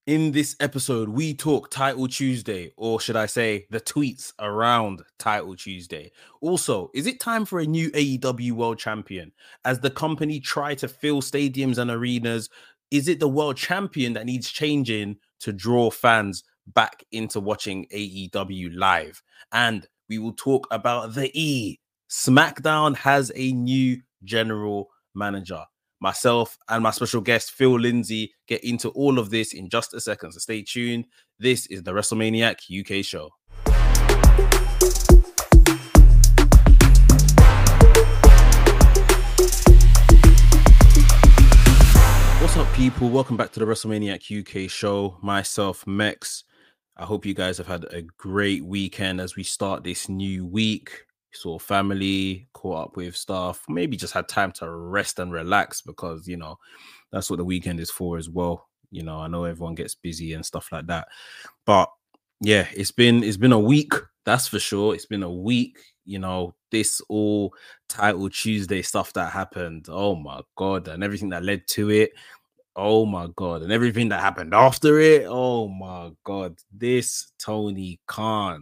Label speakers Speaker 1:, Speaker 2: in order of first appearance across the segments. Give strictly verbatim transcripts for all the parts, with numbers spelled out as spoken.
Speaker 1: In this episode, we talk Title Tuesday, or should I say the tweets around Title Tuesday. Also, is it time for a new A E W World Champion? As the company try to fill stadiums and arenas, is it the World Champion that needs changing to draw fans back into watching A E W live? And we will talk about the E. SmackDown has a new general manager. Myself and my special guest, Phil Lindsay, get into all of this in just a second. So stay tuned. This is the WrestleManiac U K show. What's up, people? Welcome back to the WrestleManiac U K show. Myself, Mex. I hope you guys have had a great weekend as we start this new week. Saw family, caught up with stuff, maybe just had time to rest and relax because, you know, that's what the weekend is for as well. You know, I know everyone gets busy and stuff like that. But yeah, it's been it's been a week, that's for sure. It's been a week, you know, this all Title Tuesday stuff that happened. Oh my God, and everything that led to it. Oh my God, and everything that happened after it. Oh my God, this Tony Khan.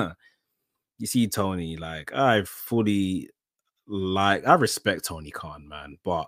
Speaker 1: You see, Tony, like, I fully like, I respect Tony Khan, man, but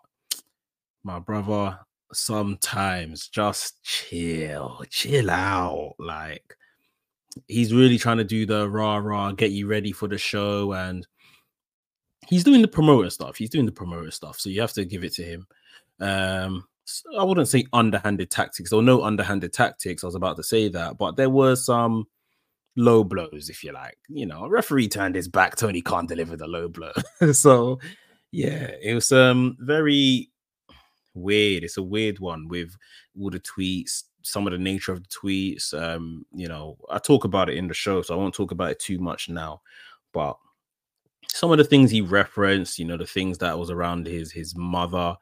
Speaker 1: my brother, sometimes just chill, chill out. Like, he's really trying to do the rah rah, get you ready for the show, and he's doing the promoter stuff. He's doing the promoter stuff, so you have to give it to him. Um, I wouldn't say underhanded tactics, or no underhanded tactics. I was about to say that, but there were some low blows, if you like. You know, a referee turned his back, Tony Khan delivered a low blow. So yeah, it was um very weird. It's a weird one with all the tweets, some of the nature of the tweets. Um, you know, I talk about it in the show, so I won't talk about it too much now. But some of the things he referenced, you know, the things that was around his his mother,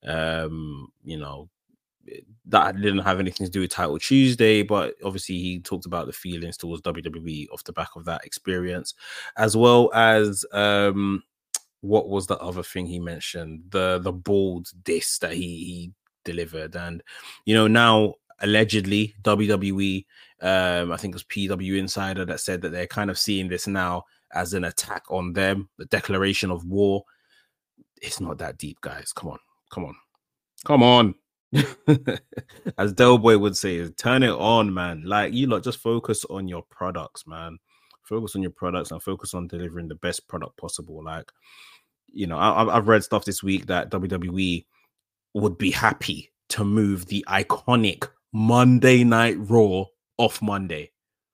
Speaker 1: um, you know, that didn't have anything to do with Title Tuesday, but obviously he talked about the feelings towards W W E off the back of that experience, as well as um, what was the other thing he mentioned? The the bald diss that he, he delivered, and you know, now allegedly W W E, um, I think it was P W Insider that said that they're kind of seeing this now as an attack on them, the declaration of war. It's not that deep, guys. Come on, come on, come on. As Del Boy would say, turn it on, man. Like, you lot just focus on your products, man. Focus on your products and focus on delivering the best product possible. Like, you know, I, I've read stuff this week that W W E would be happy to move the iconic Monday Night Raw off Monday.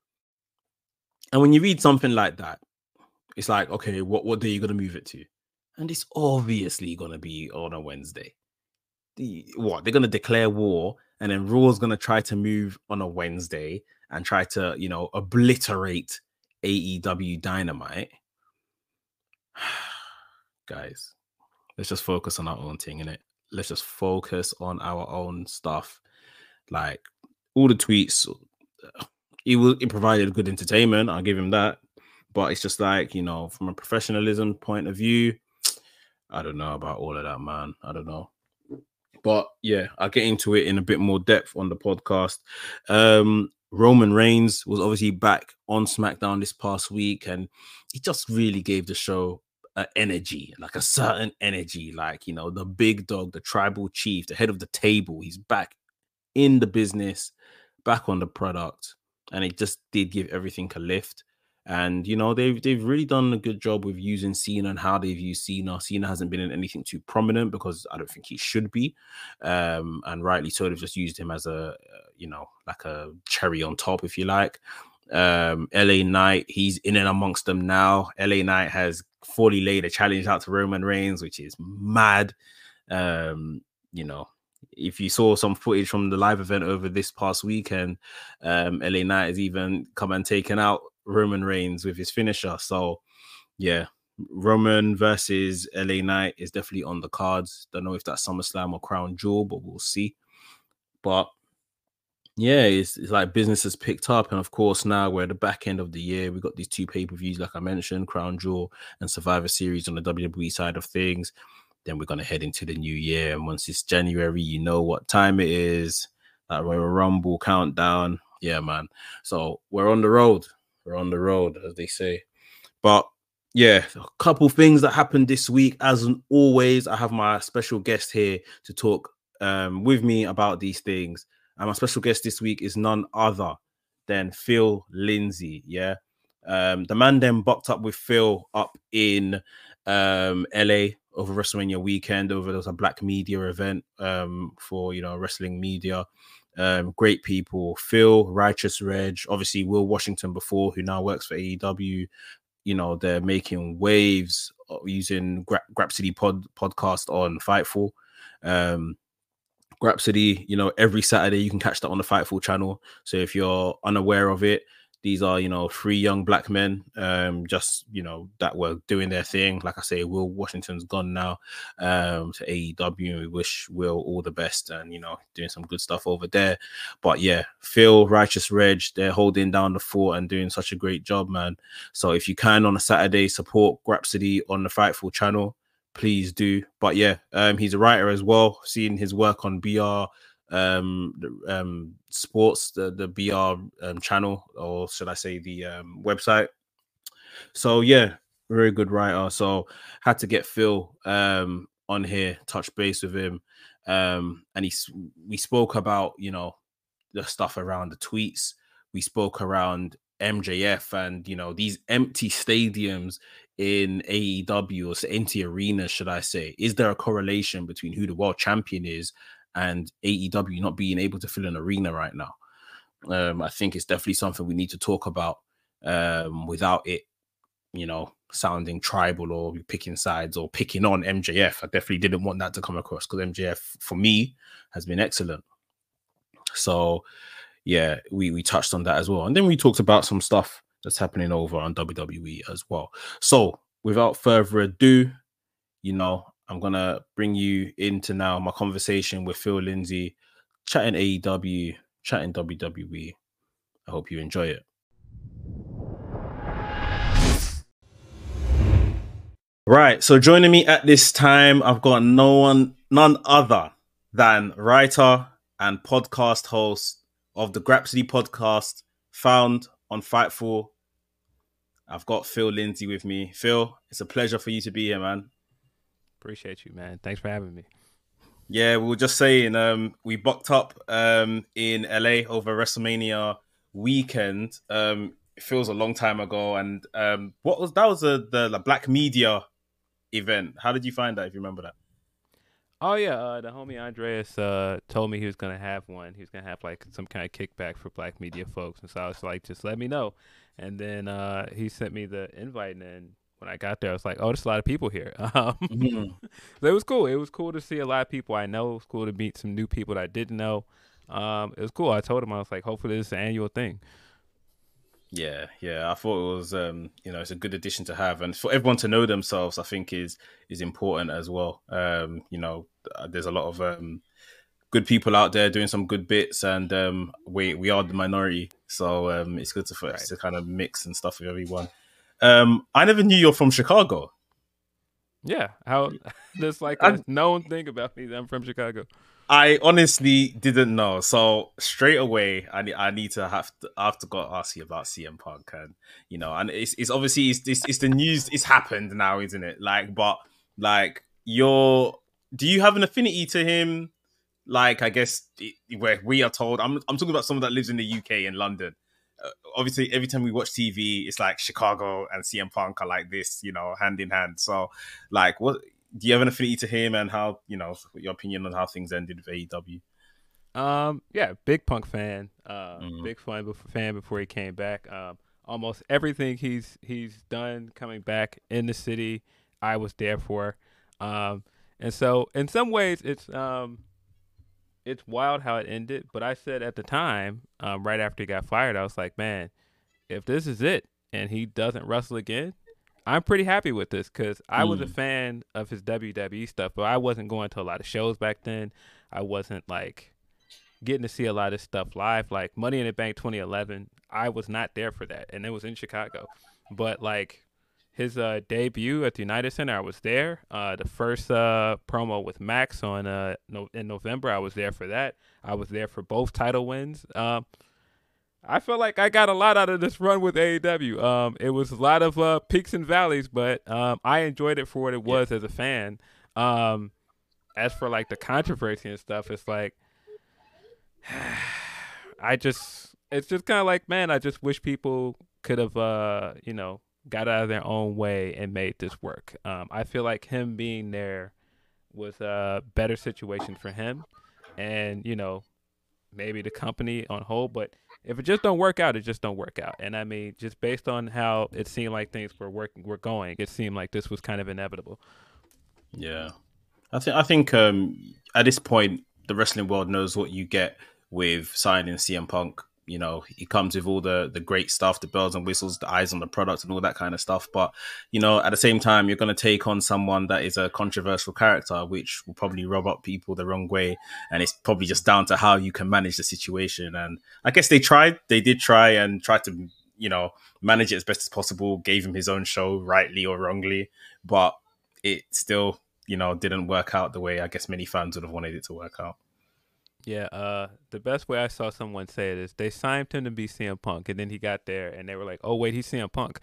Speaker 1: And when you read something like that, it's like, okay, what, what day are you going to move it to? And it's obviously going to be on a Wednesday. The, what, they're going to declare war, and then Raw's going to try to move on a Wednesday and try to, you know, obliterate A E W Dynamite. Guys, let's just focus on our own thing, innit? Let's just focus on our own stuff. Like, all the tweets, it, will, it provided good entertainment, I'll give him that, but it's just like, you know, from a professionalism point of view, I don't know about all of that, man. I don't know. But yeah, I'll get into it in a bit more depth on the podcast. Um, Roman Reigns was obviously back on SmackDown this past week, and he just really gave the show an energy, like a certain energy, like, you know, the big dog, the tribal chief, the head of the table. He's back in the business, back on the product, and it just did give everything a lift. And, you know, they've they've really done a good job with using Cena and how they've used Cena. Cena hasn't been in anything too prominent because I don't think he should be. Um, and rightly so, they've just used him as a, you know, like a cherry on top, if you like. Um, L A Knight, he's in and amongst them now. L A Knight has fully laid a challenge out to Roman Reigns, which is mad. Um, you know, if you saw some footage from the live event over this past weekend, um, L A Knight has even come and taken out Roman Reigns with his finisher. So yeah, Roman versus L A Knight is definitely on the cards. Don't know if that's SummerSlam or Crown Jewel, but we'll see. But yeah, it's, it's like business has picked up, and of course now we're at the back end of the year. We've got these two pay-per-views, like I mentioned, Crown Jewel and Survivor Series on the W W E side of things. Then we're going to head into the new year, and once it's January, you know what time it is. that Royal Rumble countdown. Yeah, man. So we're on the road. We're on the road, as they say. But yeah, a couple things that happened this week. As always, I have my special guest here to talk um, with me about these things. And my special guest this week is none other than Phil Lindsay. Yeah. Um, the man then bucked up with Phil up in um, L A over WrestleMania weekend. Over there was a black media event um, for, you know, wrestling media. Um, great people. Phil, Righteous Reg, obviously Will Washington before, who now works for A E W. You know, they're making waves using Gra- Grapsody pod podcast on Fightful. Um, Grapsody, you know, every Saturday you can catch that on the Fightful channel. So if you're unaware of it, these are, you know, three young black men, um, just, you know, that were doing their thing. Like I say, Will Washington's gone now um, to A E W, and we wish Will all the best and, you know, doing some good stuff over there. But yeah, Phil, Righteous Reg, they're holding down the fort and doing such a great job, man. So if you can on a Saturday, support Grapsody on the Fightful channel, please do. But yeah, um, he's a writer as well. Seeing his work on B R um the, um sports, the the B R um, channel, or should I say the um website. So yeah, very good writer. So had to get Phil um on here, touch base with him, um and he we spoke about, you know, the stuff around the tweets. We spoke around M J F and, you know, these empty stadiums in A E W, or empty arenas, should I say. Is there a correlation between who the world champion is and A E W not being able to fill an arena right now? Um, I think it's definitely something we need to talk about um, without it, you know, sounding tribal or picking sides or picking on M J F. I definitely didn't want that to come across, because M J F, for me, has been excellent. So, yeah, we, we touched on that as well. And then we talked about some stuff that's happening over on W W E as well. So, without further ado, you know, I'm going to bring you into now my conversation with Phil Lindsay, chatting A E W, chatting W W E. I hope you enjoy it. Right, so joining me at this time, I've got no one, none other than writer and podcast host of the Grapsody podcast, found on Fightful. I've got Phil Lindsay with me. Phil, it's a pleasure for you to be here, man.
Speaker 2: Appreciate you, man. Thanks for having me.
Speaker 1: Yeah, we were just saying, um, we bucked up um, in L A over WrestleMania weekend. Um, it feels a long time ago, and um, what was that? Was a, the, the Black Media event. How did you find that, if you remember that?
Speaker 2: Oh yeah, uh, the homie Andreas uh, told me he was gonna have one. He was gonna have like some kind of kickback for Black Media folks, and so I was like, just let me know. And then uh, he sent me the invite, and then when I got there, I was like, oh, there's a lot of people here. Um, mm-hmm. So it was cool. It was cool to see a lot of people I know. It was cool to meet some new people that I didn't know. Um, it was cool. I told him, I was like, hopefully this is an annual thing.
Speaker 1: Yeah, yeah. I thought it was, um, you know, it's a good addition to have, and for everyone to know themselves, I think is is important as well. Um, you know, there's a lot of um, good people out there doing some good bits, and um, we we are the minority, so um, it's good to for us right. to kind of mix and stuff with everyone. Um, I never knew you're from Chicago.
Speaker 2: Yeah, how there's like a known thing about me that I'm from Chicago.
Speaker 1: I honestly didn't know. So straight away, I need I need to have to I have to go ask you about C M Punk, and you know, and it's it's obviously it's it's, it's the news. It's happened now, isn't it? Like, but like, you're do you have an affinity to him? Like, I guess it, where we are told, I'm I'm talking about someone that lives in the U K in London. Uh, obviously, every time we watch T V, it's like Chicago and C M Punk are like this, you know, hand in hand. So, like, what? Do you have an affinity to him, and how, you know, your opinion on how things ended with A E W?
Speaker 2: Um, yeah, big Punk fan, uh, mm. big fan, fan before he came back. Um, almost everything he's he's done coming back in the city, I was there for. Um, and so in some ways, it's um, it's wild how it ended. But I said at the time, um, right after he got fired, I was like, man, if this is it and he doesn't wrestle again, I'm pretty happy with this, because I mm. was a fan of his W W E stuff, but I wasn't going to a lot of shows back then. I wasn't, like, getting to see a lot of stuff live. Like, Money in the Bank twenty eleven, I was not there for that, and it was in Chicago. But, like, his uh, debut at the United Center, I was there. Uh, the first uh, promo with Max on uh, no, in November, I was there for that. I was there for both title wins. Um, I feel like I got a lot out of this run with A E W. Um, it was a lot of uh, peaks and valleys, but um, I enjoyed it for what it was yeah. as a fan. Um, as for like the controversy and stuff, it's like I just, it's just kind of like, man, I just wish people could have, uh, you know, got out of their own way and made this work. Um, I feel like him being there was a better situation for him, and you know, maybe the company on whole, but if it just don't work out, it just don't work out. And I mean, just based on how it seemed like things were working, were going, it seemed like this was kind of inevitable.
Speaker 1: Yeah, I think I think um, at this point, the wrestling world knows what you get with signing C M Punk. You know, he comes with all the the great stuff, the bells and whistles, the eyes on the product, and all that kind of stuff. But you know, at the same time, you're going to take on someone that is a controversial character, which will probably rub up people the wrong way. And it's probably just down to how you can manage the situation. And I guess they tried, they did try and try to, you know, manage it as best as possible. Gave him his own show, rightly or wrongly, but it still, you know, didn't work out the way I guess many fans would have wanted it to work out.
Speaker 2: Yeah, uh, the best way I saw someone say it is they signed him to be C M Punk, and then he got there, and they were like, "Oh wait, he's C M Punk."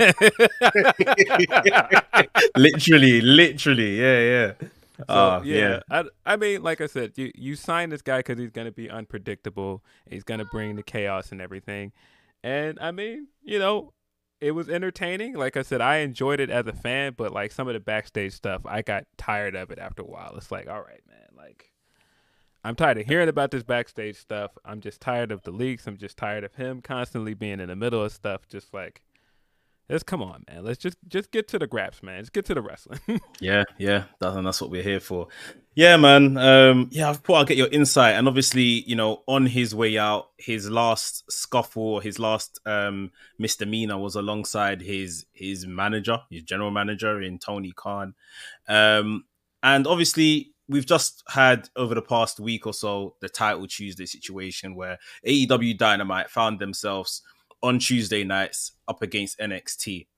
Speaker 1: literally, literally, yeah, yeah.
Speaker 2: So uh, yeah, yeah. I, I mean, like I said, you you sign this guy because he's gonna be unpredictable. He's gonna bring the chaos and everything, and I mean, you know, it was entertaining. Like I said, I enjoyed it as a fan, but like some of the backstage stuff, I got tired of it after a while. It's like, all right, man, like. I'm tired of hearing about this backstage stuff. I'm just tired of the leaks. I'm just tired of him constantly being in the middle of stuff. Just like, let's come on, man. Let's just just get to the graps, man. Just get to the wrestling.
Speaker 1: yeah, yeah, that's, and that's what we're here for. Yeah, man. Um, yeah, I thought I'll get your insight. And obviously, you know, on his way out, his last scuffle, his last um, misdemeanor was alongside his his manager, his general manager in Tony Khan. Um, and obviously, we've just had over the past week or so the Title Tuesday situation where A E W Dynamite found themselves on Tuesday nights up against N X T.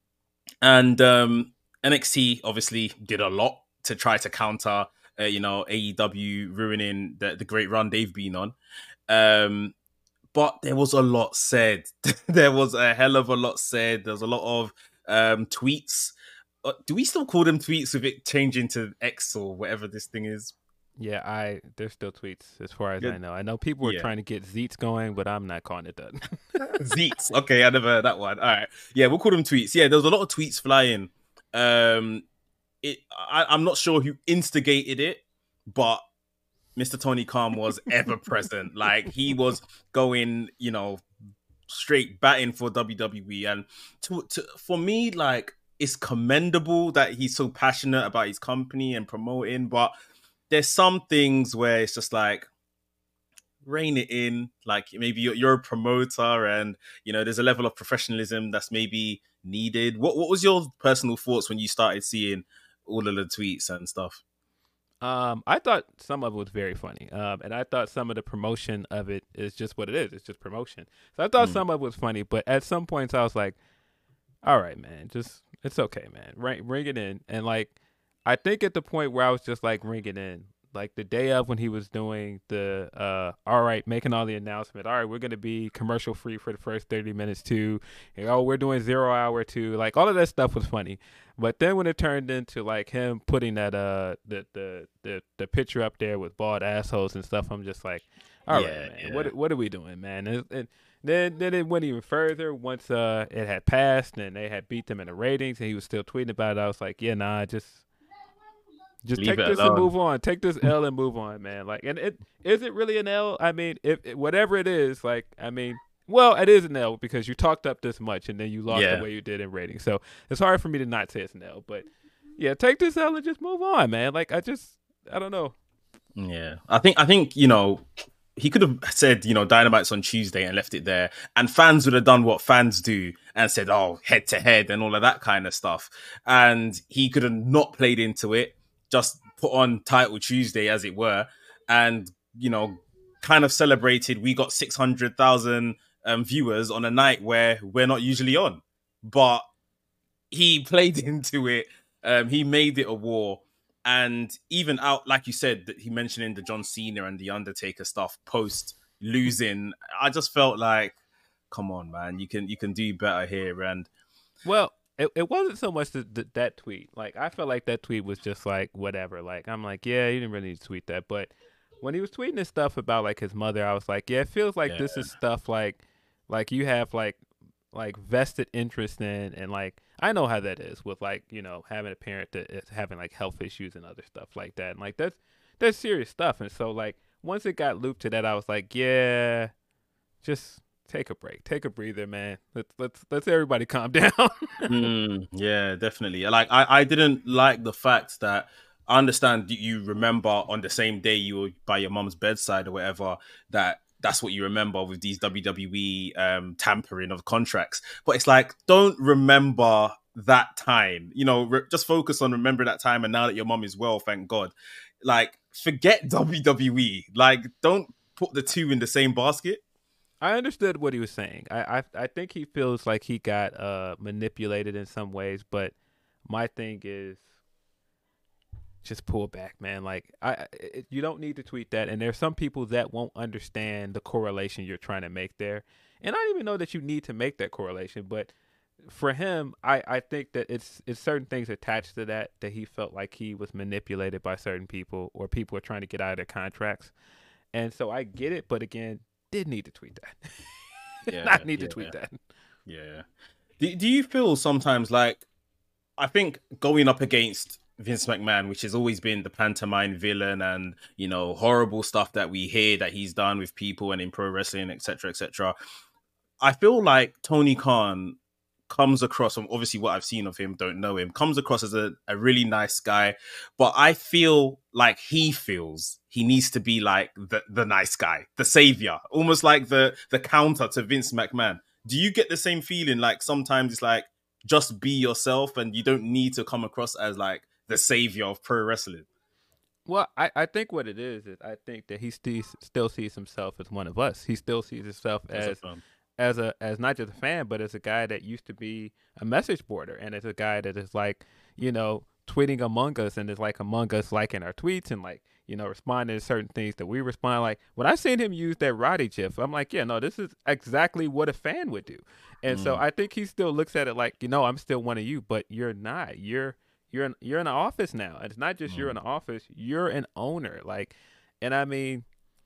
Speaker 1: And um, N X T obviously did a lot to try to counter, uh, you know, A E W ruining the, the great run they've been on. Um, but there was a lot said. There was a hell of a lot said. There's a lot of um, tweets. Do we still call them tweets with it changing to X or whatever this thing is?
Speaker 2: Yeah, I there's still tweets as far as Good. I know. I know people were yeah. trying to get Zeets going, but I'm not calling it that.
Speaker 1: Zeets. Okay, I never heard that one. All right. Yeah, we'll call them tweets. Yeah, there was a lot of tweets flying. Um, it. I, I'm not sure who instigated it, but Mister Tony Khan was ever present. Like, he was going, you know, straight batting for W W E. And to, to for me, like, it's commendable that he's so passionate about his company and promoting, but there's some things where it's just like, rein it in. Like, maybe you're, you're a promoter and, you know, there's a level of professionalism that's maybe needed. What What was your personal thoughts when you started seeing all of the tweets and stuff?
Speaker 2: Um, I thought some of it was very funny. Um, and I thought some of the promotion of it is just what it is. It's just promotion. So I thought mm. some of it was funny, but at some points I was like, all right, man, just, it's okay, man. Ring, ring it in. And, like, I think at the point where I was just, like, ring it in, like, the day of when he was doing the, uh, all right, making all the announcement, all right, we're going to be commercial-free for the first thirty minutes, too. And, oh, we're doing zero hour, too. Like, all of that stuff was funny. But then when it turned into, like, him putting that, uh, the, the, the, the picture up there with bald assholes and stuff, I'm just like, all yeah, right, man, yeah. what, what are we doing, man? And, and Then then it went even further once uh, it had passed and they had beat them in the ratings and he was still tweeting about it. I was like, yeah, nah, just just Leave take this alone. and move on. Take this L and move on, man. Like, and it is it really an L? I mean, if it, whatever it is, like, I mean, well, it is an L because you talked up this much and then you lost yeah. the way you did in ratings. So it's hard for me to not say it's an L. But yeah, take this L and just move on, man. Like, I just, I don't know.
Speaker 1: Yeah, I think I think you know. He could have said, you know, Dynamite's on Tuesday and left it there. And fans would have done what fans do and said, oh, head to head and all of that kind of stuff. And he could have not played into it, just put on Title Tuesday, as it were. And, you know, kind of celebrated, we got six hundred thousand um, viewers on a night where we're not usually on. But he played into it. Um, he made it a war. And even out, like you said, that he mentioned in the John Cena and the Undertaker stuff post losing, I just felt like, come on, man, you can you can do better here. And
Speaker 2: well, it, it wasn't so much the, the, that tweet. Like, I felt like that tweet was just like whatever. Like, I'm like, yeah, you didn't really need to tweet that. But when he was tweeting this stuff about like his mother, I was like, yeah, it feels like
Speaker 1: yeah,
Speaker 2: this is stuff like like you have like like vested interest in, and like I know how that is with like, you know, having a parent that is having like health issues and other stuff like that. And like that's that's serious stuff. And so like once it got looped to that, I was like, yeah, just take a break, take a breather, man. Let's let's let's everybody calm down.
Speaker 1: mm, yeah, definitely. Like I, I didn't like the fact that I understand you remember on the same day you were by your mom's bedside or whatever, that that's what you remember with these W W E um, tampering of contracts. But it's like, don't remember that time. You know, re- just focus on remember that time. And now that your mom is well, thank God. Like, forget W W E. Like, don't put the two in the same basket.
Speaker 2: I understood what he was saying. I, I I think he feels like he got uh manipulated in some ways, but my thing is just pull back, man. Like I, it, you don't need to tweet that. And there's some people that won't understand the correlation you're trying to make there. And I don't even know that you need to make that correlation, but for him, I, I think that it's it's certain things attached to that that he felt like he was manipulated by certain people, or people are trying to get out of their contracts. And so I get it, but again, did need to tweet that.
Speaker 1: Yeah,
Speaker 2: Not need
Speaker 1: yeah,
Speaker 2: to tweet that.
Speaker 1: Yeah. Do, do you feel sometimes like, I think going up against Vince McMahon, which has always been the pantomime villain and, you know, horrible stuff that we hear that he's done with people and in pro wrestling, et cetera, et cetera. I feel like Tony Khan comes across, from obviously what I've seen of him, don't know him, comes across as a, a really nice guy. But I feel like he feels he needs to be like the, the nice guy, the savior, almost like the, the counter to Vince McMahon. Do you get the same feeling? Like sometimes it's like, just be yourself and you don't need to come across as like the savior of pro wrestling.
Speaker 2: Well, I, I think what it is is I think that he still still sees himself as one of us. He still sees himself as as a as not just a fan, but as a guy that used to be a message boarder, and as a guy that is like, you know, tweeting among us and is like among us liking our tweets and like, you know, responding to certain things that we respond. Like when I seen him use that Roddy gif, I'm like, yeah, no, this is exactly what a fan would do. And mm. so I think he still looks at it like, you know, I'm still one of you, but you're not. You're you're in, you're in the office now. It's not just mm. you're in the office. You're an owner. Like, and I mean,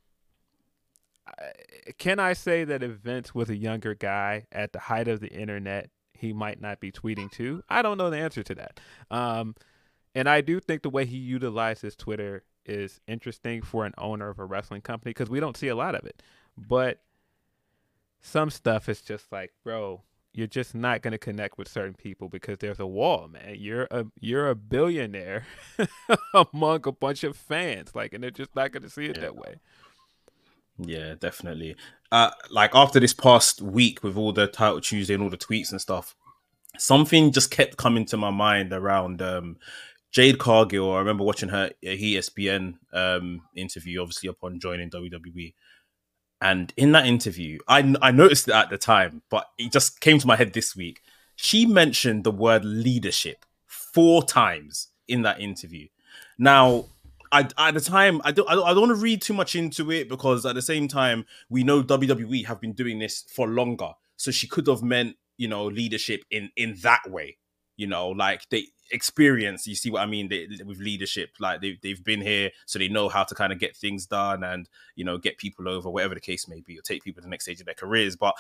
Speaker 2: can I say that if Vince was a younger guy at the height of the internet, he might not be tweeting too? I don't know the answer to that. Um, and I do think the way he utilizes Twitter is interesting for an owner of a wrestling company because we don't see a lot of it. But some stuff is just like, bro, you're just not going to connect with certain people because there's a wall, man. You're a you're a billionaire among a bunch of fans, like, and they're just not going to see it yeah. that way.
Speaker 1: Yeah, definitely. Uh, like after this past week with all the Title Tuesday and all the tweets and stuff, something just kept coming to my mind around um, Jade Cargill. I remember watching her E S P N um, interview, obviously upon joining W W E. And in that interview, I, I noticed it at the time, but it just came to my head this week. She mentioned the word leadership four times in that interview. Now, I, at the time, I don't, I don't, I don't want to read too much into it because at the same time, we know W W E have been doing this for longer. So she could have meant, you know, leadership in, in that way, you know, like they experience, you see what I mean, they, with leadership, like they, they've been here, so they know how to kind of get things done and, you know, get people over, whatever the case may be, or take people to the next stage of their careers. But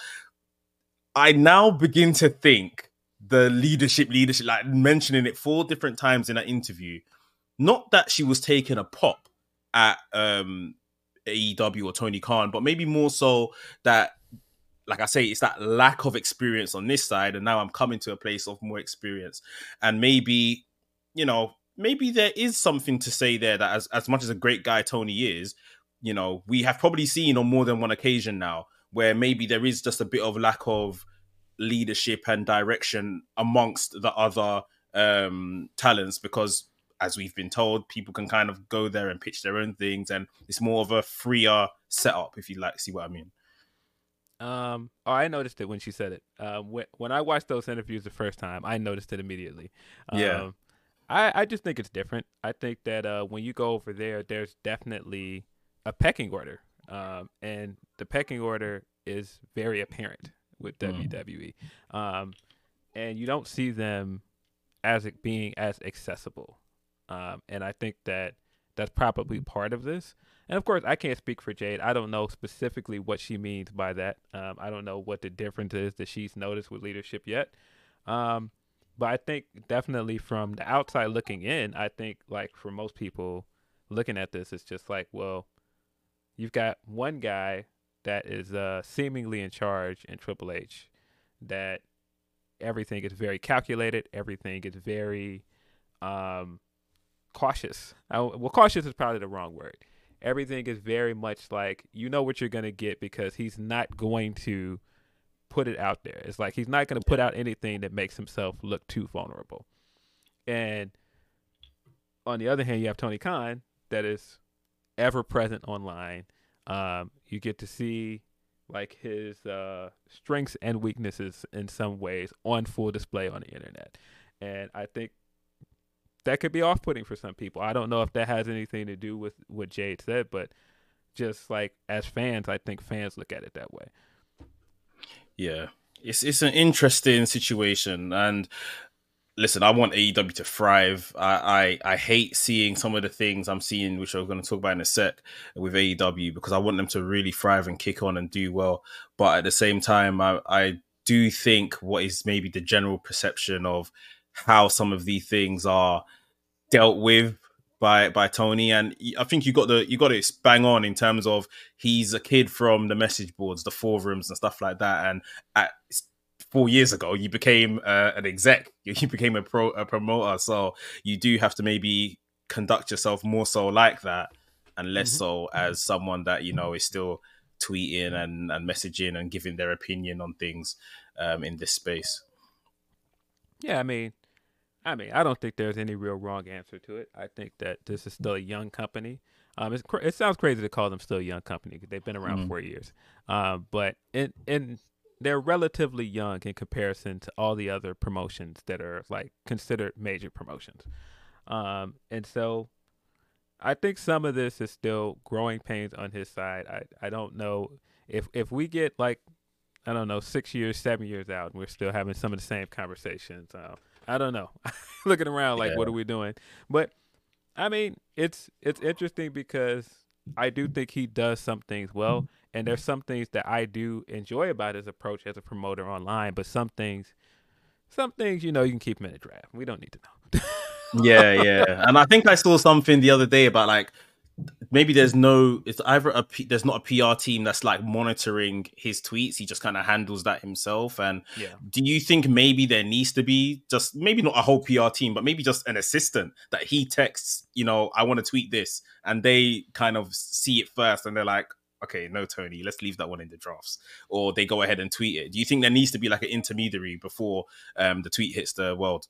Speaker 1: I now begin to think the leadership, leadership, like mentioning it four different times in that interview, not that she was taking a pop at um, A E W or Tony Khan, but maybe more so that, like I say, it's that lack of experience on this side. And now I'm coming to a place of more experience. And maybe, you know, maybe there is something to say there that as, as much as a great guy Tony is, you know, we have probably seen on more than one occasion now where maybe there is just a bit of lack of leadership and direction amongst the other um, talents, because as we've been told, people can kind of go there and pitch their own things, and it's more of a freer setup, if you like, see what I mean.
Speaker 2: Um, oh, I noticed it when she said it. Um, when when I watched those interviews the first time, I noticed it immediately.
Speaker 1: Yeah.
Speaker 2: Um, I I just think it's different. I think that uh, when you go over there, there's definitely a pecking order. Um, and the pecking order is very apparent with
Speaker 1: Mm.
Speaker 2: W W E. Um, and you don't see them as it being as accessible. Um, and I think that that's probably part of this. And of course, I can't speak for Jade. I don't know specifically what she means by that. Um, I don't know what the difference is that she's noticed with leadership yet. Um, but I think definitely from the outside looking in, I think like for most people looking at this, it's just like, well, you've got one guy that is uh, seemingly in charge in Triple H, that everything is very calculated, everything is very um, cautious. I, well, cautious is probably the wrong word. Everything is very much like you know what you're gonna get because he's not going to put it out there. It's like he's not going to put out anything that makes himself look too vulnerable. And on the other hand, you have Tony Khan that is ever present online. Um, you get to see like his uh, strengths and weaknesses in some ways on full display on the internet. And I think that could be off-putting for some people. I don't know if that has anything to do with what Jade said, but just like as fans, I think fans look at it that way.
Speaker 1: Yeah, it's it's an interesting situation, and listen, I want A E W to thrive. I, I I hate seeing some of the things I'm seeing, which I'm going to talk about in a sec with A E W, because I want them to really thrive and kick on and do well. But at the same time, I I do think what is maybe the general perception of how some of these things are dealt with by by Tony, and I think you got the you got it bang on in terms of he's a kid from the message boards, the forums and stuff like that, and at four years ago you became uh, an exec, you became a pro a promoter, so you do have to maybe conduct yourself more so like that and less mm-hmm. so as someone that you know is still tweeting and, and messaging and giving their opinion on things um, in this space.
Speaker 2: Yeah, I mean I mean, I don't think there's any real wrong answer to it. I think that this is still a young company. Um, it's, it sounds crazy to call them still a young company because they've been around mm-hmm. four years. Um, but in, in they're relatively young in comparison to all the other promotions that are like considered major promotions. Um, and so I think some of this is still growing pains on his side. I, I don't know if if we get like, I don't know, six years, seven years out and we're still having some of the same conversations. Uh, I don't know. Looking around like, yeah. What are we doing? But I mean, it's it's interesting because I do think he does some things well, and there's some things that I do enjoy about his approach as a promoter online. But some things, some things, you know, you can keep him in a draft. We don't need to know.
Speaker 1: yeah, yeah. And I think I saw something the other day about like maybe there's no, it's either a P, there's not a P R team that's like monitoring his tweets. He just kind of handles that himself. And
Speaker 2: yeah.
Speaker 1: do you think maybe there needs to be just maybe not a whole P R team, but maybe just an assistant that he texts, you know, I want to tweet this, and they kind of see it first and they're like, okay, no, Tony, let's leave that one in the drafts, or they go ahead and tweet it. Do you think there needs to be like an intermediary before um, the tweet hits the world?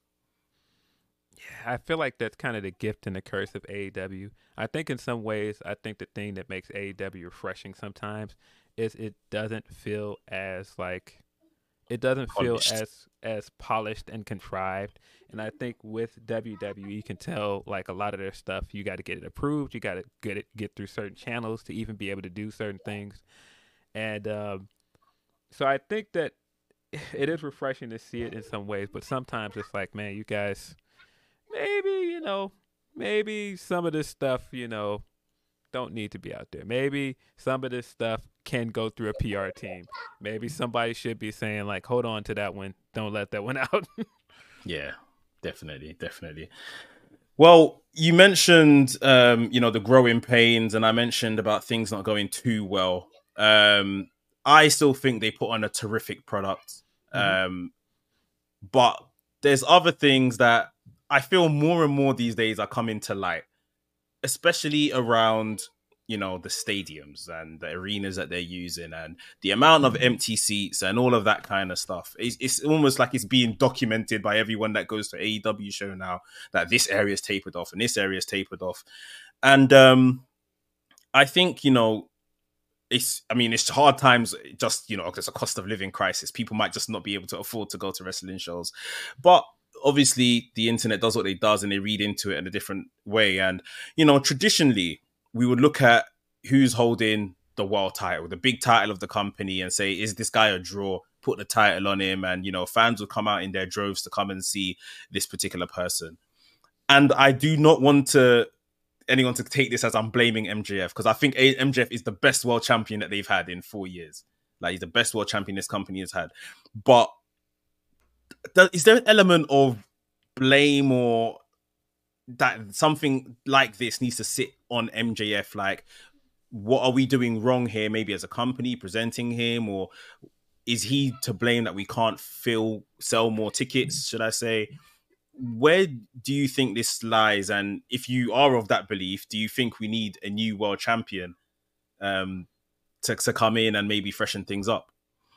Speaker 2: I feel like that's kind of the gift and the curse of A E W. I think in some ways, I think the thing that makes A E W refreshing sometimes is it doesn't feel as like, it doesn't polished. feel as as polished and contrived. And I think with W W E, you can tell like a lot of their stuff, you got to get it approved. You got to get it get through certain channels to even be able to do certain things. And um, so I think that it is refreshing to see it in some ways, but sometimes it's like, man, you guys. Maybe, you know, maybe some of this stuff, you know, don't need to be out there. Maybe some of this stuff can go through a P R team. Maybe somebody should be saying, like, hold on to that one. Don't let that one out.
Speaker 1: Yeah, definitely, definitely. Well, you mentioned, um, you know, the growing pains, and I mentioned about things not going too well. Um, I still think they put on a terrific product. Mm-hmm. Um, but there's other things that I feel more and more these days are coming to light, especially around, you know, the stadiums and the arenas that they're using and the amount of empty seats and all of that kind of stuff. It's, it's almost like it's being documented by everyone that goes to A E W show now that this area is tapered off and this area is tapered off. And um, I think, you know, it's, I mean, it's hard times, just, you know, there's a cost of living crisis. People might just not be able to afford to go to wrestling shows. But obviously the internet does what it does and they read into it in a different way. And, you know, traditionally we would look at who's holding the world title, the big title of the company, and say, is this guy a draw? Put the title on him. And, you know, fans would come out in their droves to come and see this particular person. And I do not want to anyone to take this as I'm blaming M J F, because I think M J F is the best world champion that they've had in four years. Like, he's the best world champion this company has had. But th- is there an element of blame, or that something like this needs to sit on M J F? Like, what are we doing wrong here? Maybe as a company presenting him, or is he to blame that we can't fill, sell more tickets, should I say? Where do you think this lies? And if you are of that belief, do you think we need a new world champion um, to, to come in and maybe freshen things up?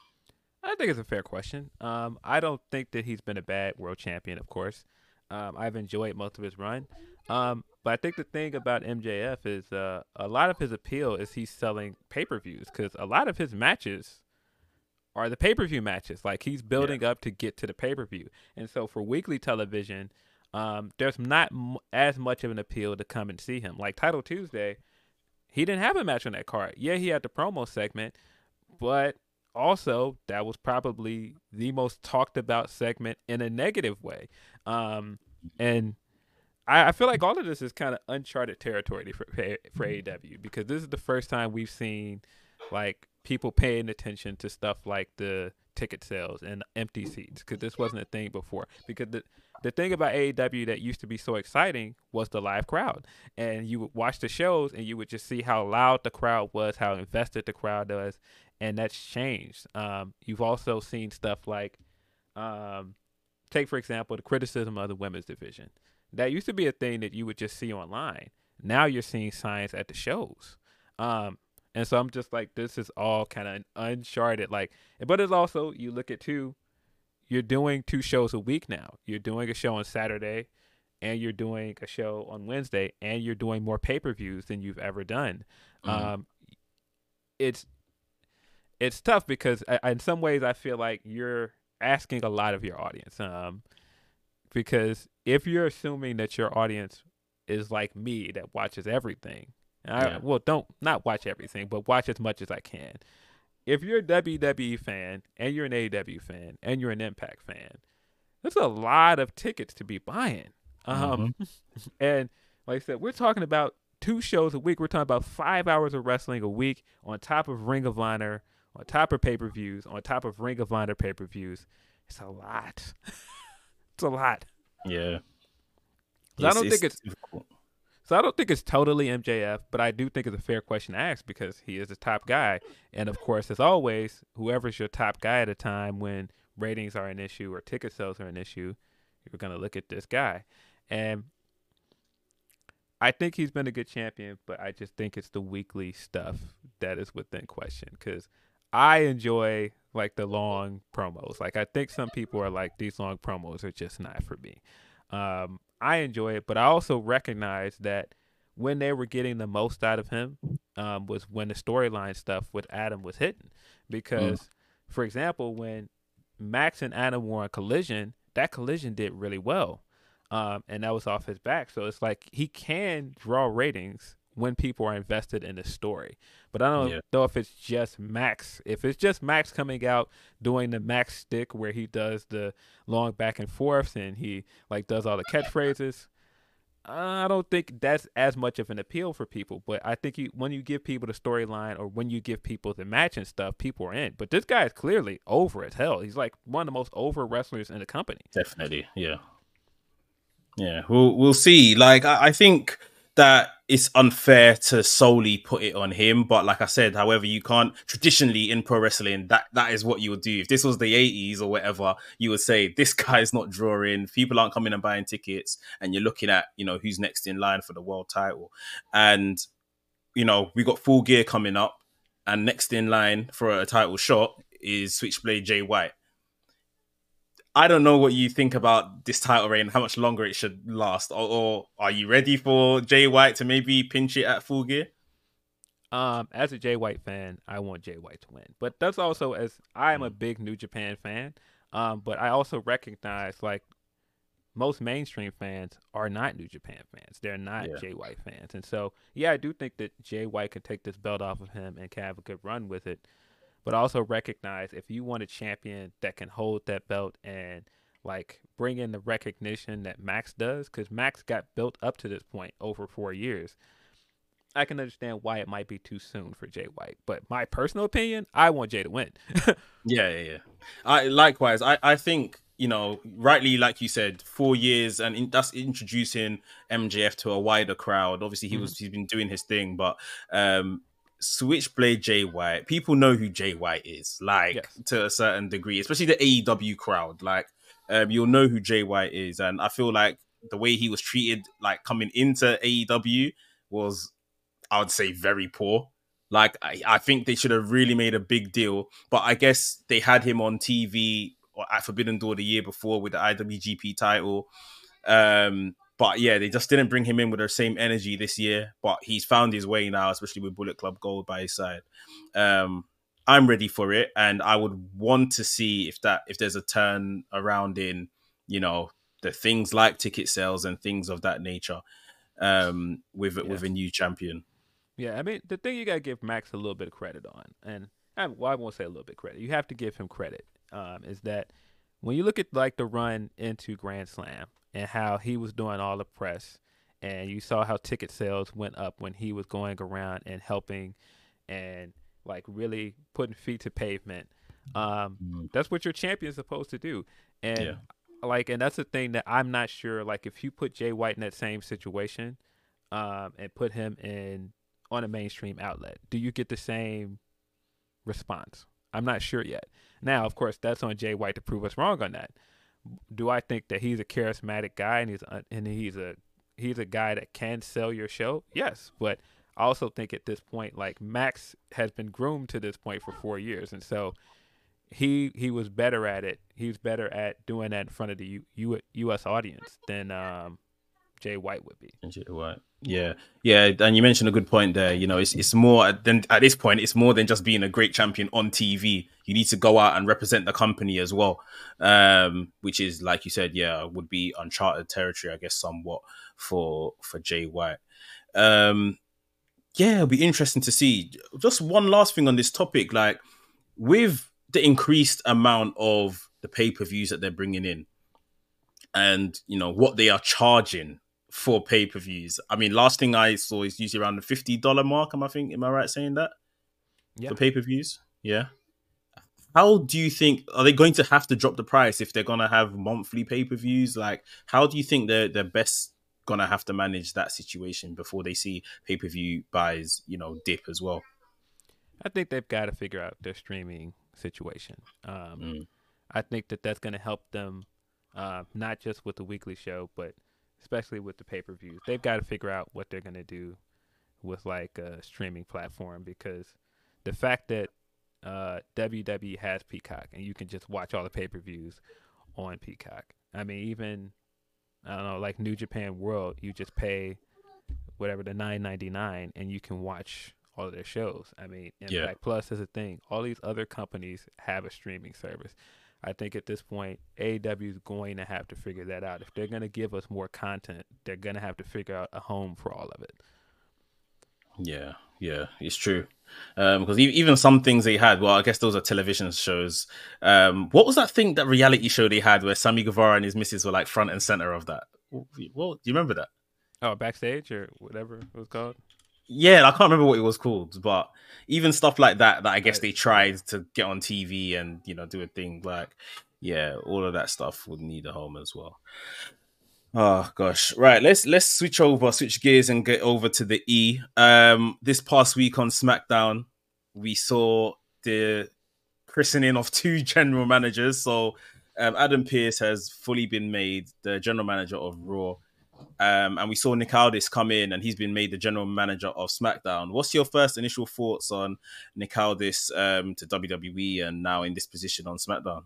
Speaker 2: I think it's a fair question. Um, I don't think that he's been a bad world champion, of course. Um, I've enjoyed most of his run. Um, but I think the thing about M J F is uh, a lot of his appeal is he's selling pay-per-views, because a lot of his matches are the pay-per-view matches. Like, he's building yeah. up to get to the pay-per-view. And so for weekly television, um, there's not m- as much of an appeal to come and see him. Like Title Tuesday, he didn't have a match on that card. Yeah, he had the promo segment, but also that was probably the most talked about segment in a negative way. Um, and I, I feel like all of this is kind of uncharted territory for, for A E W, because this is the first time we've seen, like, people paying attention to stuff like the ticket sales and empty seats, because this wasn't a thing before. Because the the thing about A E W that used to be so exciting was the live crowd, and you would watch the shows and you would just see how loud the crowd was, how invested the crowd was, and that's changed. Um, you've also seen stuff like, um, take for example the criticism of the women's division. That used to be a thing that you would just see online. Now you're seeing signs at the shows. Um, And so I'm just like, this is all kind of uncharted. Like, but it's also, you look at two, you're doing two shows a week now. You're doing a show on Saturday, and you're doing a show on Wednesday, and you're doing more pay-per-views than you've ever done. Mm-hmm. Um, it's it's tough, because I, in some ways I feel like you're asking a lot of your audience. Um, because if you're assuming that your audience is like me, that watches everything, I, yeah. well, don't not watch everything, but watch as much as I can. If you're a W W E fan, and you're an A E W fan, and you're an Impact fan, there's a lot of tickets to be buying. Um, mm-hmm. And like I said, we're talking about two shows a week. We're talking about five hours of wrestling a week, on top of Ring of Honor, on top of pay-per-views, on top of Ring of Honor pay-per-views. It's a lot. It's a lot.
Speaker 1: Yeah.
Speaker 2: I don't think it's difficult. So I don't think it's totally M J F, but I do think it's a fair question to ask, because he is the top guy. And, of course, as always, whoever's your top guy at a time when ratings are an issue or ticket sales are an issue, you're going to look at this guy. And I think he's been a good champion, but I just think it's the weekly stuff that is within question, because I enjoy, like, the long promos. Like, I think some people are like, these long promos are just not for me. Um, I enjoy it, but I also recognize that when they were getting the most out of him um, was when the storyline stuff with Adam was hitting. Because, mm. for example, when Max and Adam were on Collision, that Collision did really well, um, and that was off his back. So it's like he can draw ratings when people are invested in the story. But I don't yeah. know if it's just Max. If it's just Max coming out doing the Max stick where he does the long back and forths and he like does all the catchphrases, I don't think that's as much of an appeal for people. But I think you, when you give people the storyline, or when you give people the match and stuff, people are in. But this guy is clearly over as hell. He's like one of the most over wrestlers in the company.
Speaker 1: Definitely, yeah. Yeah, we'll, we'll see. Like, I, I think that it's unfair to solely put it on him. But like I said, however, you can't traditionally in pro wrestling, that, that is what you would do. If this was the eighties or whatever, you would say, this guy's not drawing, people aren't coming and buying tickets. And you're looking at, you know, who's next in line for the world title. And, you know, we got Full Gear coming up, and next in line for a title shot is Switchblade Jay White. I don't know what you think about this title reign, how much longer it should last, or, or are you ready for Jay White to maybe pinch it at Full Gear?
Speaker 2: Um, as a Jay White fan, I want Jay White to win. But that's also as I am a big New Japan fan. Um, but I also recognize like most mainstream fans are not New Japan fans. They're not
Speaker 1: Yeah.
Speaker 2: Jay White fans. And so, yeah, I do think that Jay White can take this belt off of him and can have a good run with it. But I also recognize if you want a champion that can hold that belt and like bring in the recognition that Max does, because Max got built up to this point over four years. I can understand why it might be too soon for Jay White, but my personal opinion, I want Jay to win.
Speaker 1: Yeah, yeah, yeah. I likewise. I I think you know rightly, like you said, four years, and in, that's introducing M J F to a wider crowd. Obviously, he mm-hmm. was he's been doing his thing, but um, Switchblade Jay White, people know who Jay White is, like yes. to a certain degree, especially the A E W crowd. Like, um, you'll know who Jay White is, and I feel like the way he was treated, like coming into A E W, was, I would say, very poor. Like, I, I think they should have really made a big deal. But I guess they had him on T V at Forbidden Door the year before with the I W G P title. Um, but yeah, they just didn't bring him in with the same energy this year. But he's found his way now, especially with Bullet Club Gold by his side. Um, I'm ready for it. And I would want to see if that if there's a turn around in, you know, the things like ticket sales and things of that nature um, with, yeah. with a new champion.
Speaker 2: Yeah, I mean, the thing you got to give Max a little bit of credit on, and I, well, I won't say a little bit of credit, you have to give him credit, um, is that when you look at like the run into Grand Slam and how he was doing all the press, and you saw how ticket sales went up when he was going around and helping and like really putting feet to pavement, um, mm-hmm. that's what your champion's supposed to do. And yeah. like, and that's the thing that I'm not sure, like if you put Jay White in that same situation um, and put him in on a mainstream outlet, do you get the same response? I'm not sure yet. Now, of course, that's on Jay White to prove us wrong on that. Do I think that he's a charismatic guy and he's a, and he's a he's a guy that can sell your show? Yes, but I also think at this point, like Max has been groomed to this point for four years, and so he he was better at it. He was better at doing that in front of the U, U, U S audience than um, Jay White would be.
Speaker 1: Jay White. Yeah, yeah, and you mentioned a good point there. You know, it's it's more than at this point. It's more than just being a great champion on T V. You need to go out and represent the company as well, um, which is, like you said, yeah, would be uncharted territory, I guess, somewhat for for Jay White. Um, yeah, it'll be interesting to see. Just one last thing on this topic, like with the increased amount of the pay per views that they're bringing in, and you know what they are charging for pay-per-views. I mean, last thing I saw is usually around the fifty dollars mark. Am I think? Am I right saying that? Yeah. For pay-per-views? Yeah. How do you think, are they going to have to drop the price if they're going to have monthly pay-per-views? Like, how do you think they're, they're best going to have to manage that situation before they see pay-per-view buys, you know, dip as well?
Speaker 2: I think they've got to figure out their streaming situation. Um, mm. I think that that's going to help them, uh, not just with the weekly show, but especially with the pay-per-views. They've got to figure out what they're going to do with like a streaming platform, because the fact that uh, W W E has Peacock and you can just watch all the pay-per-views on Peacock. I mean, even, I don't know, like New Japan World, you just pay whatever, the nine ninety-nine, and you can watch all of their shows. I mean, Impact yeah. Plus is a thing. All these other companies have a streaming service. I think at this point, A E W is going to have to figure that out. If they're going to give us more content, they're going to have to figure out a home for all of it.
Speaker 1: Yeah, yeah, it's true. Um, because even some things they had, well, I guess those are television shows. Um, what was that thing, that reality show they had where Sammy Guevara and his missus were like front and center of that? Well, do you remember that?
Speaker 2: Oh, Backstage or whatever it was called?
Speaker 1: Yeah, I can't remember what it was called, but even stuff like that, that I guess they tried to get on T V and, you know, do a thing like, yeah, all of that stuff would need a home as well. Oh gosh. Right. Let's, let's switch over, switch gears and get over to the E. Um, this past week on SmackDown, we saw the christening of two general managers. So um, Adam Pearce has fully been made the general manager of Raw. Um, and we saw Nick Aldis come in and he's been made the general manager of SmackDown. What's your first initial thoughts on Nick Aldis um, to W W E and now in this position on SmackDown?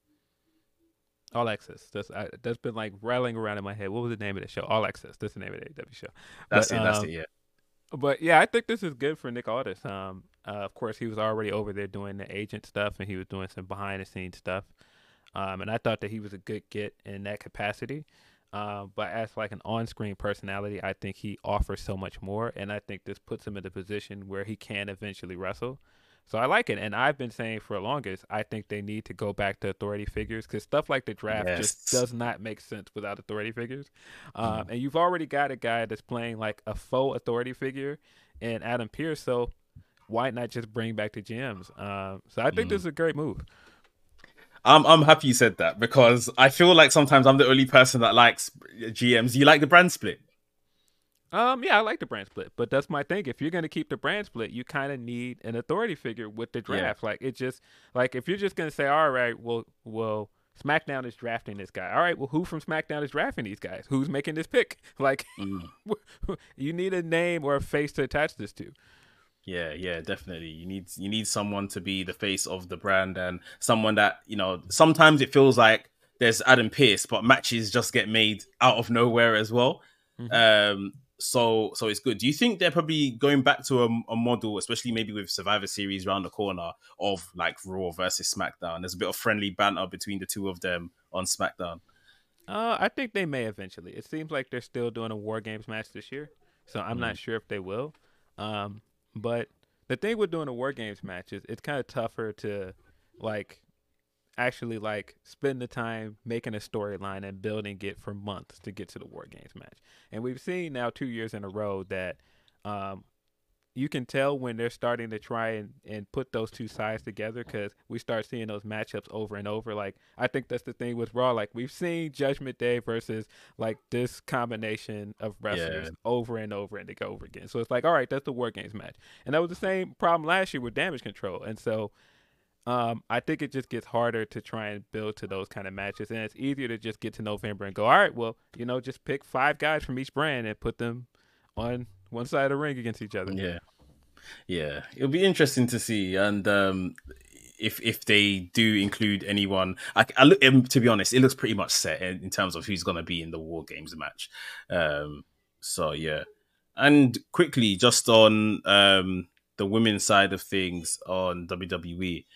Speaker 2: All Access. That's I, that's been like rattling around in my head. What was the name of the show? All Access. That's the name of the A E W show.
Speaker 1: That's
Speaker 2: but,
Speaker 1: it. That's
Speaker 2: um,
Speaker 1: it. Yeah.
Speaker 2: But yeah, I think this is good for Nick Aldis. Um, uh, of course, he was already over there doing the agent stuff, and he was doing some behind the scenes stuff. Um, and I thought that he was a good get in that capacity. Uh, but as like an on-screen personality, I think he offers so much more, and I think this puts him in a position where he can eventually wrestle. So I like it, and I've been saying for the longest, I think they need to go back to authority figures because stuff like the draft just
Speaker 1: Yes.
Speaker 2: does not make sense without authority figures. Um,
Speaker 1: Mm.
Speaker 2: and you've already got a guy that's playing like a faux authority figure in Adam Pearce, so why not just bring back the gems? Um, so I think this
Speaker 1: Mm.
Speaker 2: is a great move.
Speaker 1: I'm I'm happy you said that because I feel like sometimes I'm the only person that likes G Ms. You like the brand split?
Speaker 2: Um, yeah, I like the brand split, but that's my thing. If you're gonna keep the brand split, you kind of need an authority figure with the
Speaker 1: Yeah.
Speaker 2: draft. Like it just like if you're just gonna say, all right, well, well, SmackDown is drafting this guy. All right, well, who from SmackDown is drafting these guys? Who's making this pick? Like,
Speaker 1: Mm.
Speaker 2: you need a name or a face to attach this to.
Speaker 1: Yeah, yeah, definitely. You need you need someone to be the face of the brand and someone that, you know, sometimes it feels like there's Adam Pearce, but matches just get made out of nowhere as well.
Speaker 2: Mm-hmm.
Speaker 1: Um, so so it's good. Do you think they're probably going back to a, a model, especially maybe with Survivor Series around the corner, of like Raw versus SmackDown? There's a bit of friendly banter between the two of them on SmackDown.
Speaker 2: Uh, I think they may eventually. It seems like they're still doing a War Games match this year, so I'm
Speaker 1: Mm,
Speaker 2: not sure if they will. Um, but the thing with doing a War Games match is it's kind of tougher to like actually like spend the time making a storyline and building it for months to get to the War Games match. And we've seen now two years in a row that um, you can tell when they're starting to try and, and put those two sides together because we start seeing those matchups over and over. Like, I think that's the thing with Raw. Like, we've seen Judgment Day versus, like, this combination of
Speaker 1: yeah,
Speaker 2: wrestlers over and over and over again. So it's like, all right, that's the War Games match. And that was the same problem last year with Damage Control. And so um, I think it just gets harder to try and build to those kind of matches. And it's easier to just get to November and go, all right, well, you know, just pick five guys from each brand and put them on one side of the ring against each other.
Speaker 1: yeah. Yeah, it'll be interesting to see, and um, if if they do include anyone, I, I look. um, To be honest, it looks pretty much set in, in terms of who's going to be in the War Games match. Um, so yeah, and quickly, just on um, the women's side of things on W W E,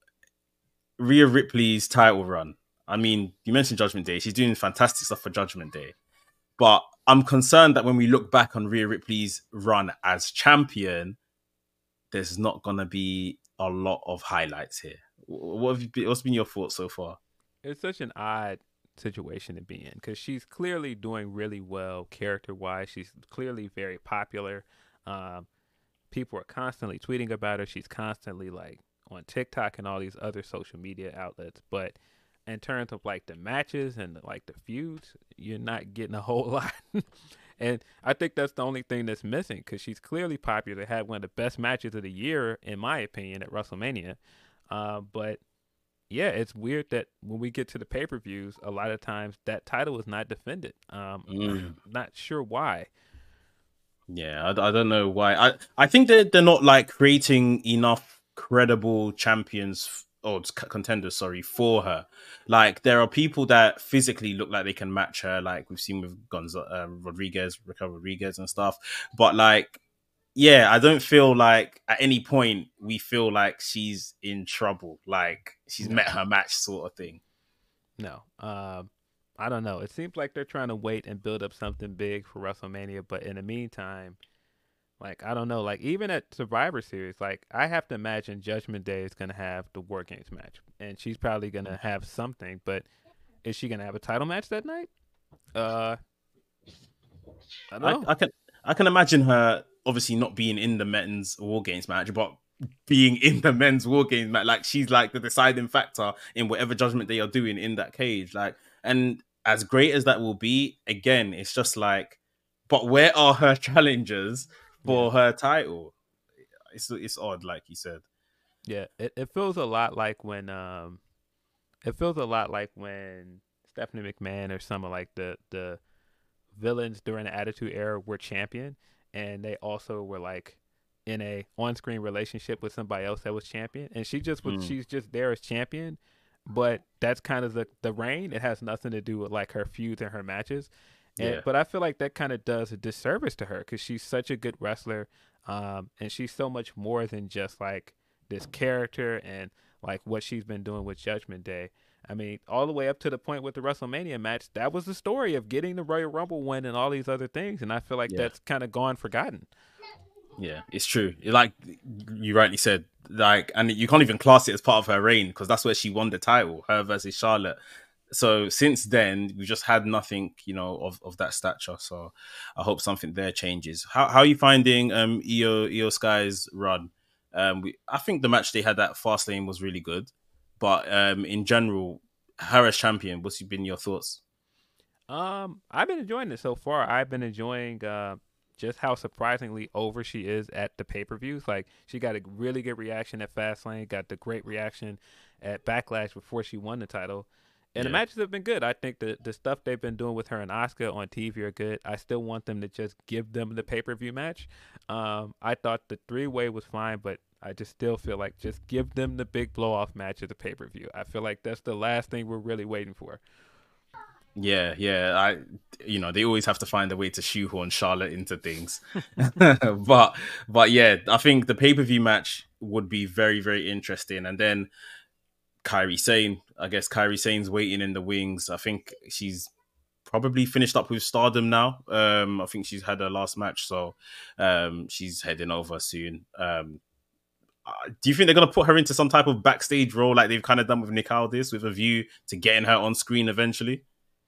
Speaker 1: Rhea Ripley's title run. I mean, you mentioned Judgment Day; she's doing fantastic stuff for Judgment Day, but I'm concerned that when we look back on Rhea Ripley's run as champion, there's not gonna be a lot of highlights here. What have you been, what's been your thoughts so far?
Speaker 2: It's such an odd situation to be in because she's clearly doing really well character wise. She's clearly very popular. Um, people are constantly tweeting about her. She's constantly like on TikTok and all these other social media outlets. But in terms of like the matches and like the feuds, you're not getting a whole lot. And I think that's the only thing that's missing because she's clearly popular. Had one of the best matches of the year, in my opinion, at WrestleMania. Uh, but yeah, it's weird that when we get to the pay per views, a lot of times that title is not defended. Um,
Speaker 1: Mm.
Speaker 2: not sure why.
Speaker 1: Yeah, I, I don't know why. I, I think they're, they're not like creating enough credible champions or contenders, sorry, for her. Like there are people that physically look like they can match her, like we've seen with Gonzo, uh, Rodriguez, Raquel Rodriguez and stuff. But like, yeah, I don't feel like at any point we feel like she's in trouble, like she's
Speaker 2: No,
Speaker 1: met her match sort of thing.
Speaker 2: no. Um, I don't know. It seems like they're trying to wait and build up something big for WrestleMania, but in the meantime, like I don't know. Like even at Survivor Series, like I have to imagine Judgment Day is gonna have the War Games match, and she's probably gonna have something. But is she gonna have a title match that night? Uh, I don't
Speaker 1: I,
Speaker 2: know.
Speaker 1: I can I can imagine her obviously not being in the men's War Games match, but being in the men's War Games match. Like she's like the deciding factor in whatever Judgment they are doing in that cage. Like, and as great as that will be, again, it's just like, but where are her challengers
Speaker 2: Yeah,
Speaker 1: for her title? It's it's odd, like you said.
Speaker 2: yeah. It it feels a lot like when um, it feels a lot like when Stephanie McMahon or some of like the the villains during the Attitude Era were champion, and they also were like in a on-screen relationship with somebody else that was champion, and she just was
Speaker 1: Mm.
Speaker 2: she's just there as champion, but that's kind of the the reign. It has nothing to do with like her feuds and her matches, And
Speaker 1: Yeah.
Speaker 2: but I feel like that kind of does a disservice to her because she's such a good wrestler, um, and she's so much more than just like this character and like what she's been doing with Judgment Day. I mean, all the way up to the point with the WrestleMania match, that was the story of getting the Royal Rumble win and all these other things, and I feel like
Speaker 1: Yeah.
Speaker 2: that's kind of gone forgotten.
Speaker 1: Yeah, it's true. Like you rightly said, like, and you can't even class it as part of her reign because that's where she won the title, her versus Charlotte. So since then, we just had nothing, you know, of, of that stature. So I hope something there changes. How how are you finding um Io Io Sky's run? Um, we, I think the match they had at Fastlane was really good, but um, in general, her as champion, what's been your thoughts?
Speaker 2: Um, I've been enjoying it so far. I've been enjoying uh, just how surprisingly over she is at the pay per views. Like she got a really good reaction at Fastlane, got the great reaction at Backlash before she won the title. And the
Speaker 1: Yeah,
Speaker 2: matches have been good. I think the the stuff they've been doing with her and Asuka on T V are good. I still want them to just give them the pay per view match. Um, I thought the three way was fine, but I just still feel like just give them the big blow off match at the pay per view. I feel like that's the last thing we're really waiting for.
Speaker 1: yeah, yeah. I, you know, they always have to find a way to shoehorn Charlotte into things, but, but yeah, I think the pay per view match would be very, very interesting. And then Kairi Sane, I guess Kairi Sane's waiting in the wings. I think she's probably finished up with Stardom now. Um, I think she's had her last match, so um, she's heading over soon. Um, uh, do you think they're gonna put her into some type of backstage role like they've kind of done with Nick Aldis, with a view to getting her on screen eventually?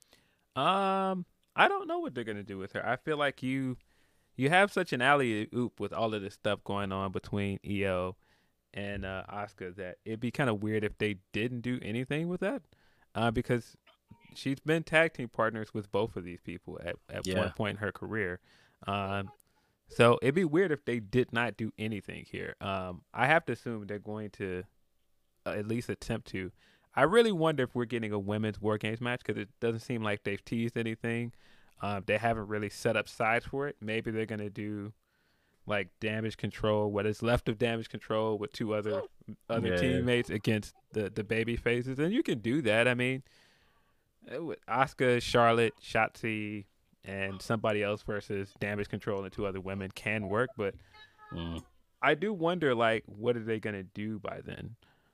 Speaker 2: Um, I don't know what they're gonna do with her. I feel like you you have such an alley oop with all of this stuff going on between E O and uh, Oscar that it'd be kind of weird if they didn't do anything with that, uh, because she's been tag team partners with both of these people at at one
Speaker 1: Yeah,
Speaker 2: point in her career. Um, so it'd be weird if they did not do anything here. Um, I have to assume they're going to uh, at least attempt to. I really wonder if we're getting a women's War Games match because it doesn't seem like they've teased anything. Uh, they haven't really set up sides for it. Maybe they're gonna do like Damage Control, what is left of Damage Control, with two other other
Speaker 1: yeah, yeah.
Speaker 2: teammates against the the baby faces, and you can do that. I mean, uh, with Asuka, Charlotte, Shotzi, and somebody else versus Damage Control and two other women can work, but
Speaker 1: Mm.
Speaker 2: I do wonder like what are they gonna do by then?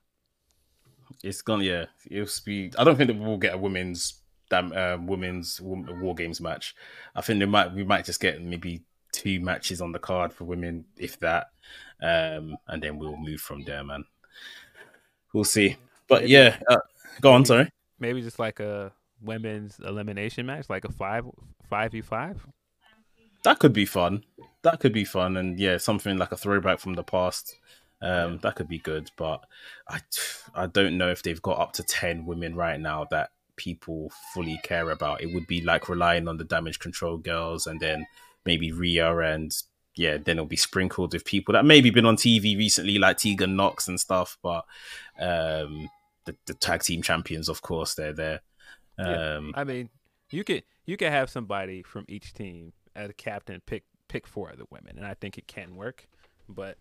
Speaker 1: It's gonna, yeah. It'll be. I don't think that we'll get a women's damn uh, women's War Games match. I think they might. We might just get maybe two matches on the card for women, if that, um, and then we'll move from there, man. We'll see. But
Speaker 2: Maybe
Speaker 1: yeah, uh, go on.
Speaker 2: maybe
Speaker 1: Sorry.
Speaker 2: maybe just like a women's elimination match, like a five five v five.
Speaker 1: That could be fun. That could be fun, and yeah, something like a throwback from the past.
Speaker 2: Yeah.
Speaker 1: Um, that could be good, but I, I don't know if they've got up to ten women right now that people fully care about. It would be like relying on the Damage Control girls, and then maybe Rhea, and yeah, then it'll be sprinkled with people that maybe been on T V recently, like Tegan Knox and stuff. But um, the, the tag team champions, of course, they're there.
Speaker 2: Yeah,
Speaker 1: Um,
Speaker 2: I mean, you could you could have somebody from each team as a captain pick pick four of the women, and I think it can work. But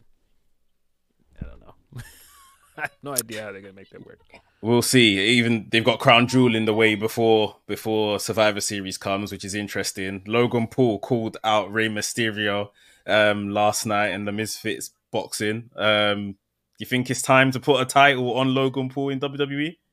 Speaker 2: I don't know. I have no idea how they're gonna make that work.
Speaker 1: We'll see. Even they've got Crown Jewel in the way before before Survivor Series comes, which is interesting. Logan Paul called out Rey Mysterio um, last night in the Misfits boxing. Um, you think it's time to put a title on Logan Paul in W W E?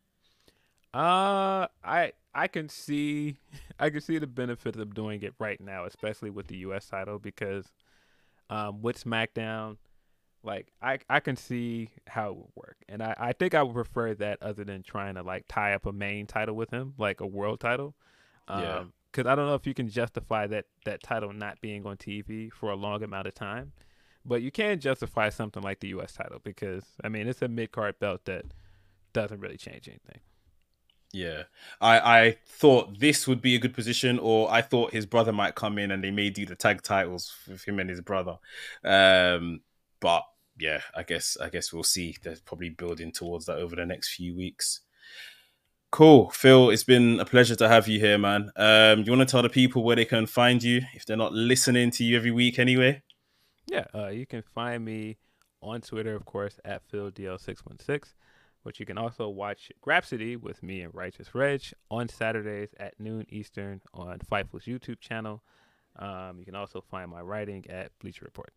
Speaker 2: Uh, I I can see I can see the benefit of doing it right now, especially with the U S title, because um with SmackDown, like I I can see how it would work, and I I think I would prefer that other than trying to like tie up a main title with him, like a world title.
Speaker 1: Yeah,
Speaker 2: Um, because I don't know if you can justify that that title not being on T V for a long amount of time, but you can justify something like the U S title because I mean it's a mid card belt that doesn't really change anything.
Speaker 1: yeah. I I thought this would be a good position, or I thought his brother might come in and they may do the tag titles with him and his brother. Um, but yeah, I guess I guess we'll see. They're probably building towards that over the next few weeks. Cool, Phil. It's been a pleasure to have you here, man. Um, do you want to tell the people where they can find you if they're not listening to you every week anyway?
Speaker 2: Yeah, uh, you can find me on Twitter, of course, at Phil D L six one six. But you can also watch Grapsody with me and Righteous Reg on Saturdays at noon Eastern on Fightful's YouTube channel. Um, you can also find my writing at Bleacher Report.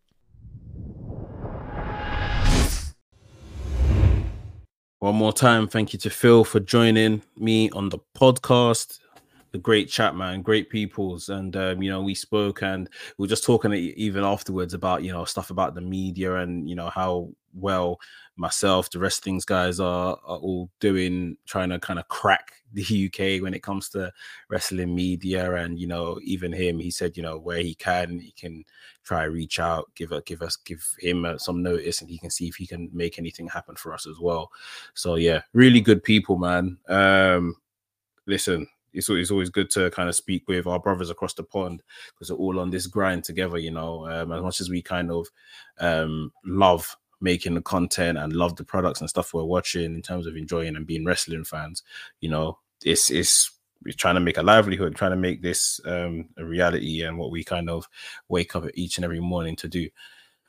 Speaker 1: One more time, thank you to Phil for joining me on the podcast. The great chat, man, great peoples. And, um, you know, we spoke and we were just talking even afterwards about, you know, stuff about the media and, you know, how well myself, the wrestling's guys are, are all doing, trying to kind of crack the U K when it comes to wrestling media. And, you know, even him, he said, you know, where he can, he can try reach out, give a, give us, give him uh, some notice, and he can see if he can make anything happen for us as well. So, yeah, really good people, man. Um, listen, It's, it's always good to kind of speak with our brothers across the pond because we're all on this grind together, you know, um, as much as we kind of um, love making the content and love the products and stuff we're watching in terms of enjoying and being wrestling fans, you know, it's, it's, we're trying to make a livelihood, trying to make this um, a reality and what we kind of wake up each and every morning to do.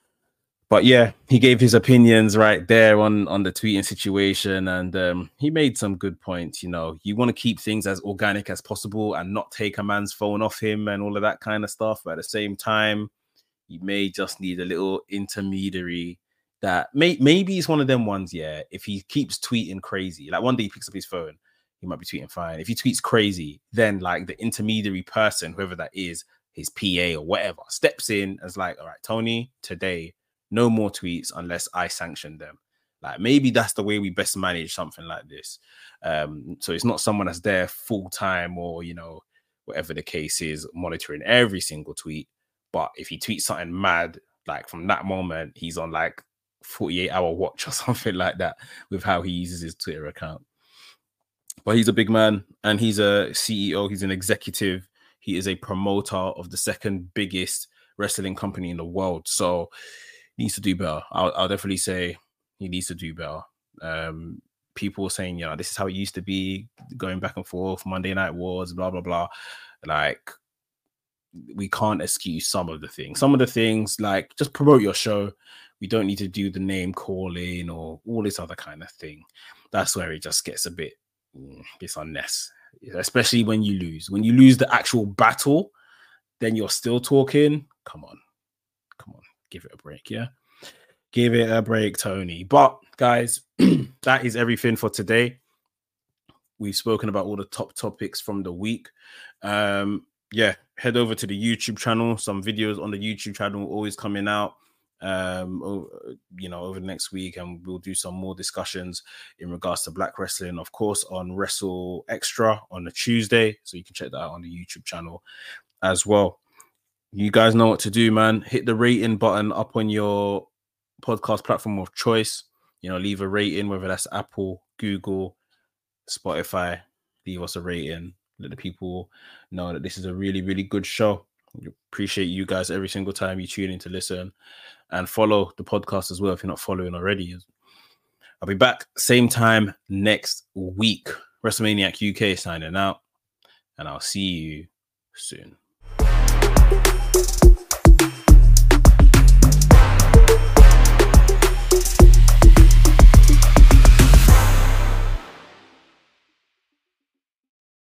Speaker 1: But yeah, he gave his opinions right there on, on the tweeting situation, and um, he made some good points. You know, you want to keep things as organic as possible and not take a man's phone off him and all of that kind of stuff. But at the same time, you may just need a little intermediary that may, maybe it's one of them ones, yeah, if he keeps tweeting crazy, like one day he picks up his phone, he might be tweeting fine. If he tweets crazy, then like the intermediary person, whoever that is, his P A or whatever, steps in as like, all right, Tony, today, no more tweets unless I sanction them. Like maybe that's the way we best manage something like this. Um, so it's not someone that's there full time or, you know, whatever the case is, monitoring every single tweet. But if he tweets something mad, like from that moment, he's on like forty-eight hour watch or something like that with how he uses his Twitter account. But he's a big man and he's a C E O. He's an executive. He is a promoter of the second biggest wrestling company in the world. So needs to do better. I'll, I'll definitely say he needs to do better. Um, people were saying, you know, this is how it used to be, going back and forth, Monday Night Wars, blah, blah, blah. Like, we can't excuse some of the things. Some of the things, like, just promote your show. We don't need to do the name calling or all this other kind of thing. That's where it just gets a bit, it's unnecessary, especially when you lose. When you lose the actual battle, then you're still talking. Come on. Come on. Give it a break, yeah? Give it a break, Tony. But, guys, that is everything for today. We've spoken about all the top topics from the week. Um, yeah, head over to the YouTube channel. Some videos on the YouTube channel always coming out, um, over, you know, over the next week, and we'll do some more discussions in regards to Black wrestling, of course, on Wrestle Extra on a Tuesday. So you can check that out on the YouTube channel as well. You guys know what to do, man. Hit the rating button up on your podcast platform of choice. You know, leave a rating, whether that's Apple, Google, Spotify. Leave us a rating. Let the people know that this is a really, really good show. We appreciate you guys every single time you tune in to listen, and follow the podcast as well if you're not following already. I'll be back same time next week. WrestleManiac U K signing out, and I'll see you soon.